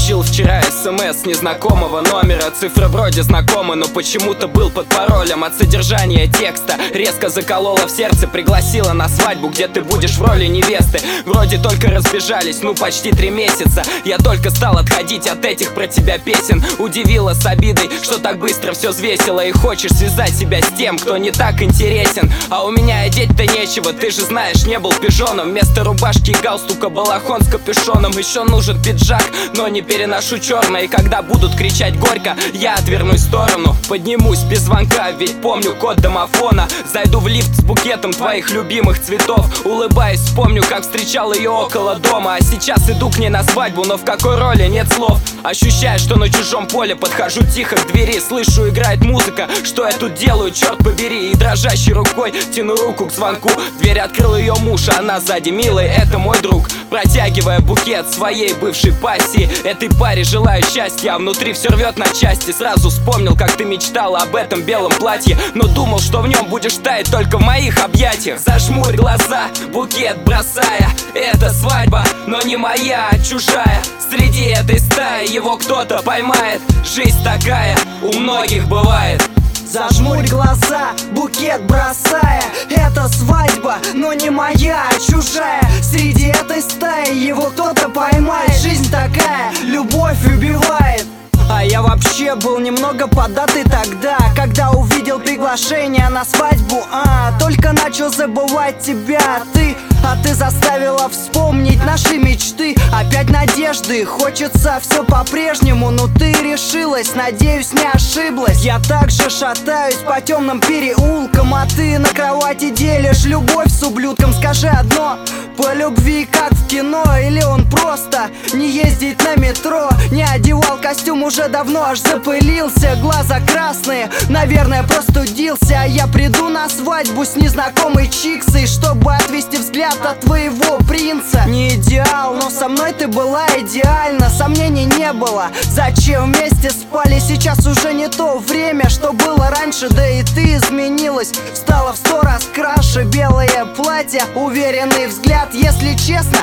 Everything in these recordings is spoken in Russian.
Получил вчера СМС с незнакомого номера. Цифры вроде знакомы, но почему-то был под паролем. От содержания текста резко заколола в сердце. Пригласила на свадьбу, где ты будешь в роли невесты. Вроде только разбежались, ну почти 3 месяца. Я только стал отходить от этих про тебя песен. Удивила с обидой, что так быстро все взвесила. И хочешь связать себя с тем, кто не так интересен. А у меня одеть-то нечего, ты же знаешь, не был пижоном. Вместо рубашки и галстука балахон с капюшоном. Еще нужен пиджак, но не переношу черное. И когда будут кричать горько, я отвернусь в сторону. Поднимусь без звонка, ведь помню код домофона. Зайду в лифт с букетом твоих любимых цветов. Улыбаясь, вспомню, как встречал ее около дома. А сейчас иду к ней на свадьбу, но в какой роли нет слов. Ощущаю, что на чужом поле, подхожу тихо к двери. Слышу, играет музыка, что я тут делаю, черт побери. И дрожащей рукой тяну руку к звонку. Дверь открыл ее муж, а она сзади. Милый, это мой друг. Протягивая букет своей бывшей пассии. Этой паре желаю счастья, а внутри все рвет на части. Сразу вспомнил, как ты мечтала об этом белом платье, но думал, что в нем будешь таять только в моих объятиях. Зажмурь глаза, букет бросая. Это свадьба, но не моя, а чужая. Среди этой стаи его кто-то поймает. Жизнь такая, у многих бывает. Зажмурь глаза, букет бросая. Это свадьба, но не моя, а чужая. Среди этой стаи его кто-то поймает. Жизнь такая, любовь убивает. А я вообще был немного поддатый тогда, когда увидел приглашение на свадьбу. Только начал забывать тебя, а ты заставила вспомнить наши мечты. Опять надежды, хочется все по-прежнему. Но ты решилась, надеюсь, не ошиблась. Я также шатаюсь по темным переулкам, а ты на кровати делишь любовь с ублюдком. Скажи одно, по любви как в кино, или он просто не ездит на метро? Не одевал костюм уже давно, аж запылился. Глаза красные, наверное, простудился. А я приду на свадьбу с незнакомой чиксой, чтобы отвести взгляд от твоего принца. Не идеал, но со мной ты была идеальна. Сомнений не было, зачем вместе спали. Сейчас уже не то время, что было раньше. Да и ты изменилась, стала в 100 раз краше. Белое платье, уверенный взгляд. Если честно,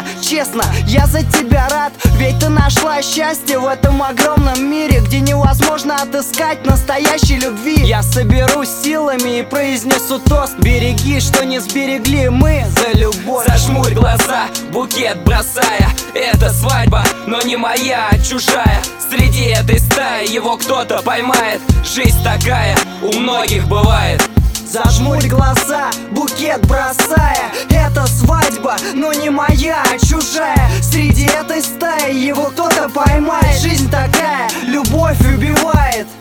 я за тебя рад. Ведь ты нашла счастье в этом огромном мире, где невозможно отыскать настоящей любви. Я соберусь силами и произнесу тост. Береги, что не сберегли мы, за любовь. Зажмурь глаза, букет бросая. Это свадьба, но не моя, а чужая. Среди этой стаи его кто-то поймает. Жизнь такая, у многих бывает. Зажмурь глаза, букет бросая. Это свадьба, но не моя, а чужая. Среди этой стаи его кто-то поймает. Жизнь такая, любовь убивает.